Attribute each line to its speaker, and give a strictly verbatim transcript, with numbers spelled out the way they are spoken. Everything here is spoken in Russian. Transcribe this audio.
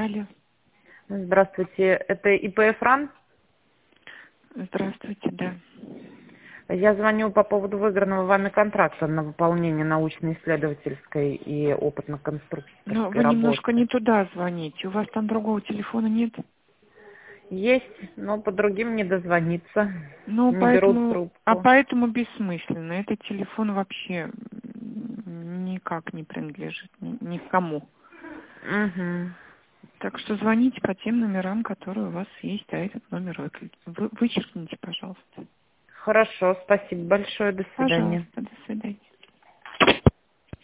Speaker 1: Алло.
Speaker 2: Здравствуйте, это ИП «Фран»?
Speaker 1: Здравствуйте, да.
Speaker 2: Я звоню по поводу выигранного вами контракта на выполнение научно-исследовательской и
Speaker 1: Но
Speaker 2: опытно-конструкторской
Speaker 1: вы немножко
Speaker 2: работы.
Speaker 1: не туда звоните. У вас там другого телефона нет?
Speaker 2: Есть, но по другим не дозвониться,
Speaker 1: Ну,
Speaker 2: не берут
Speaker 1: поэтому... А
Speaker 2: трубку.
Speaker 1: поэтому бессмысленно. Этот телефон вообще никак не принадлежит ни- никому.
Speaker 2: Угу.
Speaker 1: Так что звоните по тем номерам, которые у вас есть, а этот номер выключите. Вы, вычеркните, пожалуйста.
Speaker 2: Хорошо, спасибо большое, до свидания.
Speaker 1: Пожалуйста, до свидания.